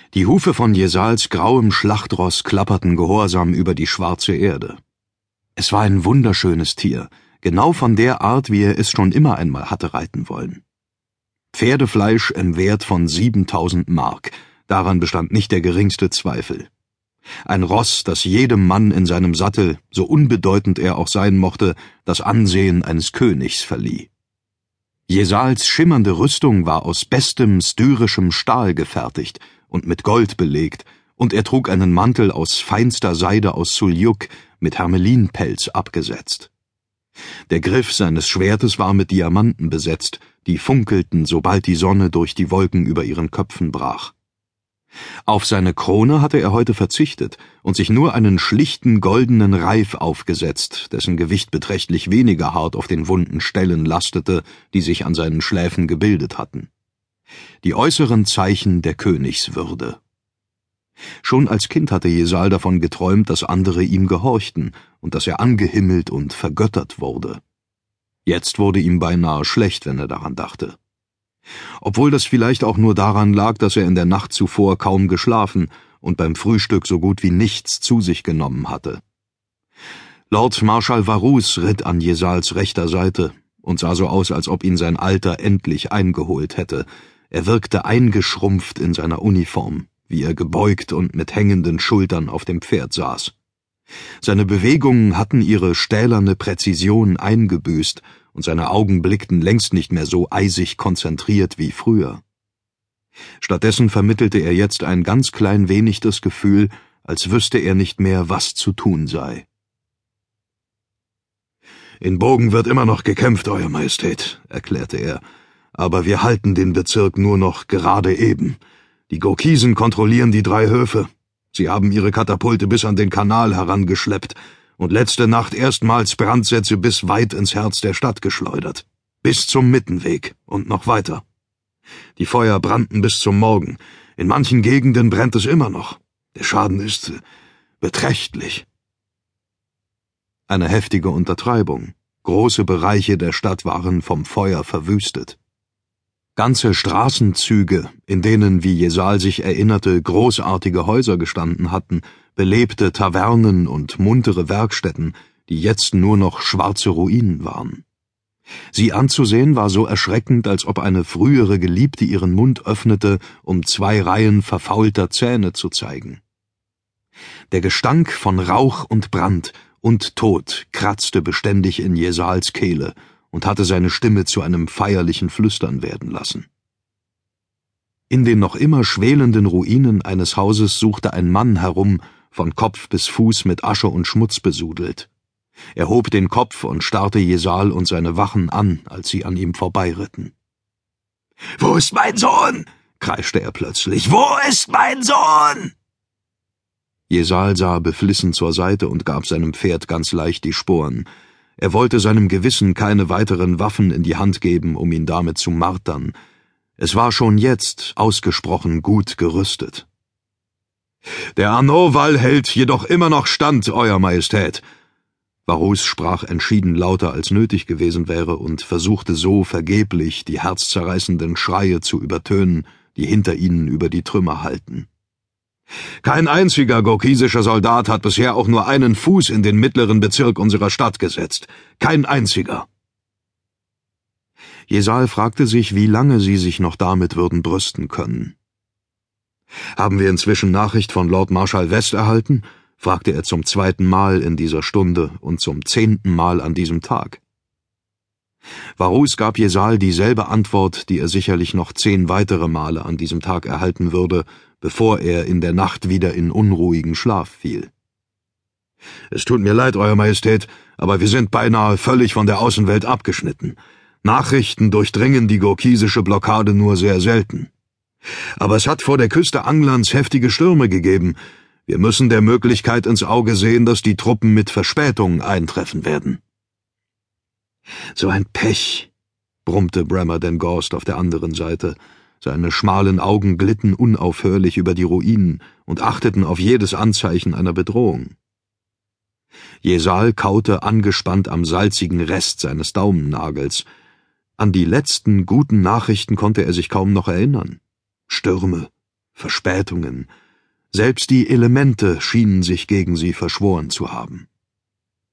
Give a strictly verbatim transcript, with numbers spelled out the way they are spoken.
Die Hufe von Jesals grauem Schlachtross klapperten gehorsam über die schwarze Erde. Es war ein wunderschönes Tier, genau von der Art, wie er es schon immer einmal hatte reiten wollen. Pferdefleisch im Wert von siebentausend Mark, daran bestand nicht der geringste Zweifel. Ein Ross, das jedem Mann in seinem Sattel, so unbedeutend er auch sein mochte, das Ansehen eines Königs verlieh. Jesals schimmernde Rüstung war aus bestem styrischem Stahl gefertigt und mit Gold belegt, und er trug einen Mantel aus feinster Seide aus Suljuk mit Hermelinpelz abgesetzt. Der Griff seines Schwertes war mit Diamanten besetzt, die funkelten, sobald die Sonne durch die Wolken über ihren Köpfen brach. Auf seine Krone hatte er heute verzichtet und sich nur einen schlichten goldenen Reif aufgesetzt, dessen Gewicht beträchtlich weniger hart auf den wunden Stellen lastete, die sich an seinen Schläfen gebildet hatten. Die äußeren Zeichen der Königswürde. Schon als Kind hatte Jesal davon geträumt, dass andere ihm gehorchten und dass er angehimmelt und vergöttert wurde. Jetzt wurde ihm beinahe schlecht, wenn er daran dachte. Obwohl das vielleicht auch nur daran lag, dass er in der Nacht zuvor kaum geschlafen und beim Frühstück so gut wie nichts zu sich genommen hatte. Lord Marschall Varus ritt an Jesals rechter Seite und sah so aus, als ob ihn sein Alter endlich eingeholt hätte. Er wirkte eingeschrumpft in seiner Uniform, wie er gebeugt und mit hängenden Schultern auf dem Pferd saß. Seine Bewegungen hatten ihre stählerne Präzision eingebüßt, und seine Augen blickten längst nicht mehr so eisig konzentriert wie früher. Stattdessen vermittelte er jetzt ein ganz klein wenig das Gefühl, als wüsste er nicht mehr, was zu tun sei. »In Bogen wird immer noch gekämpft, Euer Majestät«, erklärte er, »aber wir halten den Bezirk nur noch gerade eben. Die Gokisen kontrollieren die drei Höfe. Sie haben ihre Katapulte bis an den Kanal herangeschleppt und letzte Nacht erstmals Brandsätze bis weit ins Herz der Stadt geschleudert. Bis zum Mittenweg und noch weiter. Die Feuer brannten bis zum Morgen. In manchen Gegenden brennt es immer noch. Der Schaden ist beträchtlich.« Eine heftige Untertreibung. Große Bereiche der Stadt waren vom Feuer verwüstet. Ganze Straßenzüge, in denen, wie Jesal sich erinnerte, großartige Häuser gestanden hatten, belebte Tavernen und muntere Werkstätten, die jetzt nur noch schwarze Ruinen waren. Sie anzusehen war so erschreckend, als ob eine frühere Geliebte ihren Mund öffnete, um zwei Reihen verfaulter Zähne zu zeigen. Der Gestank von Rauch und Brand und Tod kratzte beständig in Jesals Kehle und hatte seine Stimme zu einem feierlichen Flüstern werden lassen. In den noch immer schwelenden Ruinen eines Hauses suchte ein Mann herum, von Kopf bis Fuß mit Asche und Schmutz besudelt. Er hob den Kopf und starrte Jesal und seine Wachen an, als sie an ihm vorbeiritten. »Wo ist mein Sohn?« kreischte er plötzlich. »Wo ist mein Sohn?« Jesal sah beflissen zur Seite und gab seinem Pferd ganz leicht die Sporen. Er wollte seinem Gewissen keine weiteren Waffen in die Hand geben, um ihn damit zu martern. Es war schon jetzt ausgesprochen gut gerüstet. »Der Arnaud-Wall hält jedoch immer noch stand, Euer Majestät.« Varus sprach entschieden lauter, als nötig gewesen wäre, und versuchte so vergeblich, die herzzerreißenden Schreie zu übertönen, die hinter ihnen über die Trümmer hallten. »Kein einziger gokisischer Soldat hat bisher auch nur einen Fuß in den mittleren Bezirk unserer Stadt gesetzt. Kein einziger.« Jesal fragte sich, wie lange sie sich noch damit würden brüsten können. »Haben wir inzwischen Nachricht von Lord Marschall West erhalten?« fragte er zum zweiten Mal in dieser Stunde und zum zehnten Mal an diesem Tag. Varus gab Jesal dieselbe Antwort, die er sicherlich noch zehn weitere Male an diesem Tag erhalten würde, bevor er in der Nacht wieder in unruhigen Schlaf fiel. »Es tut mir leid, Euer Majestät, aber wir sind beinahe völlig von der Außenwelt abgeschnitten. Nachrichten durchdringen die gokisische Blockade nur sehr selten. Aber es hat vor der Küste Anglands heftige Stürme gegeben. Wir müssen der Möglichkeit ins Auge sehen, dass die Truppen mit Verspätung eintreffen werden.« »So ein Pech«, brummte Bremer den Gorst auf der anderen Seite. Seine schmalen Augen glitten unaufhörlich über die Ruinen und achteten auf jedes Anzeichen einer Bedrohung. Jesal kaute angespannt am salzigen Rest seines Daumennagels. An die letzten guten Nachrichten konnte er sich kaum noch erinnern. Stürme, Verspätungen, selbst die Elemente schienen sich gegen sie verschworen zu haben.